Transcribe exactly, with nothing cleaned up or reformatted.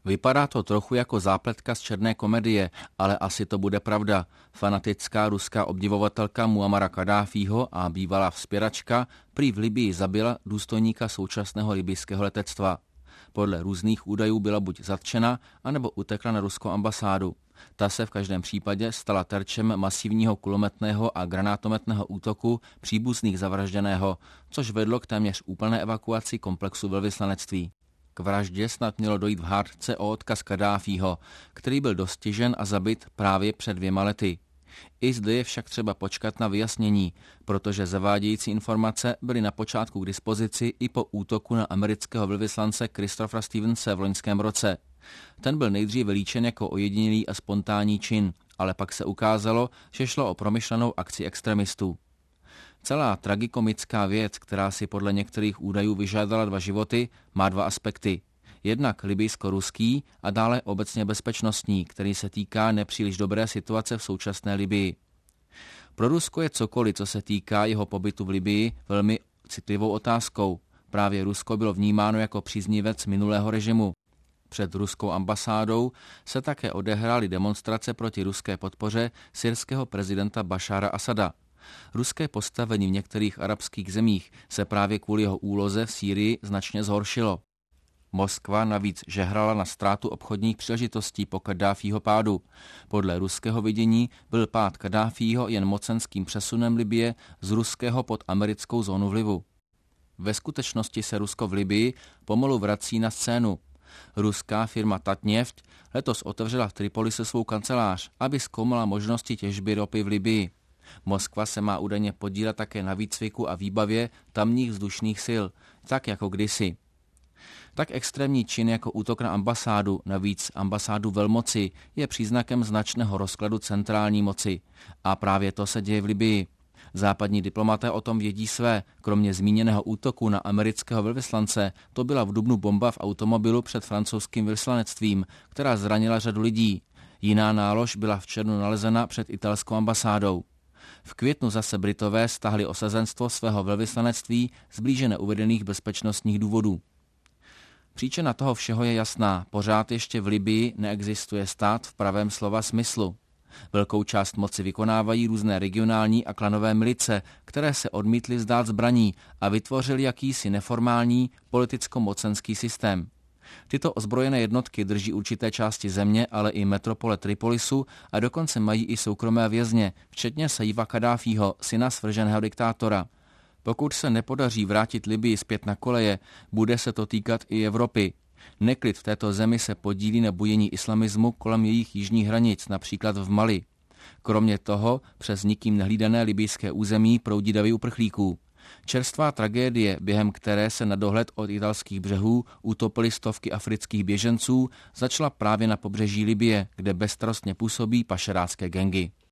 Vypadá to trochu jako zápletka z černé komedie, ale asi to bude pravda. Fanatická ruská obdivovatelka Muammara Kaddáfího a bývalá vzpěračka prý v Libyi zabila důstojníka současného libyjského letectva. Podle různých údajů byla buď zatčena, anebo utekla na ruskou ambasádu. Ta se v každém případě stala terčem masivního kulometného a granátometného útoku příbuzných zavražděného, což vedlo k téměř úplné evakuaci komplexu velvyslanectví. K vraždě snad mělo dojít v hádce o odkaz Kaddáfího, který byl dostižen a zabit právě před dvěma lety. I zde je však třeba počkat na vyjasnění, protože zavádějící informace byly na počátku k dispozici i po útoku na amerického velvyslance Christophera Stevense v loňském roce. Ten byl nejdříve líčen jako ojedinělý a spontánní čin, ale pak se ukázalo, že šlo o promyšlenou akci extremistů. Celá tragikomická věc, která si podle některých údajů vyžádala dva životy, má dva aspekty. Jednak libyjsko-ruský a dále obecně bezpečnostní, který se týká nepříliš dobré situace v současné Libyi. Pro Rusko je cokoliv, co se týká jeho pobytu v Libyi, velmi citlivou otázkou. Právě Rusko bylo vnímáno jako příznivec minulého režimu. Před ruskou ambasádou se také odehrály demonstrace proti ruské podpoře syrského prezidenta Bašára Asada. Ruské postavení v některých arabských zemích se právě kvůli jeho úloze v Sýrii značně zhoršilo. Moskva navíc žehrala na ztrátu obchodních příležitostí po Kaddáfího pádu. Podle ruského vidění byl pád Kaddáfího jen mocenským přesunem Libye z ruského pod americkou zónu vlivu. Ve skutečnosti se Rusko v Libyi pomalu vrací na scénu. Ruská firma Tatneft letos otevřela v Tripolise svou kancelář, aby zkoumala možnosti těžby ropy v Libyi. Moskva se má údajně podílet také na výcviku a výbavě tamních vzdušných sil, tak jako kdysi. Tak extrémní čin jako útok na ambasádu, navíc ambasádu velmoci, je příznakem značného rozkladu centrální moci. A právě to se děje v Libyi. Západní diplomaté o tom vědí své, kromě zmíněného útoku na amerického velvyslance, to byla v dubnu bomba v automobilu před francouzským vyslanectvím, která zranila řadu lidí. Jiná nálož byla v červnu nalezena před italskou ambasádou. V květnu zase Britové stáhli osazenstvo svého velvyslanectví z blíže neuvedených bezpečnostních důvodů. Příčina toho všeho je jasná, pořád ještě v Libyi neexistuje stát v pravém slova smyslu. Velkou část moci vykonávají různé regionální a klanové milice, které se odmítly vzdát zbraní a vytvořili jakýsi neformální politicko-mocenský systém. Tyto ozbrojené jednotky drží určité části země, ale i metropole Tripolisu a dokonce mají i soukromé vězně, včetně Saifa Kaddáfího, syna svrženého diktátora. Pokud se nepodaří vrátit Libyi zpět na koleje, bude se to týkat i Evropy. Neklid v této zemi se podílí na bujení islamismu kolem jejich jižních hranic, například v Mali. Kromě toho přes nikým nehlídané libyjské území proudí davy uprchlíků. Čerstvá tragédie, během které se na dohled od italských břehů utopily stovky afrických běženců, začala právě na pobřeží Libye, kde bezstarostně působí pašerácké gangy.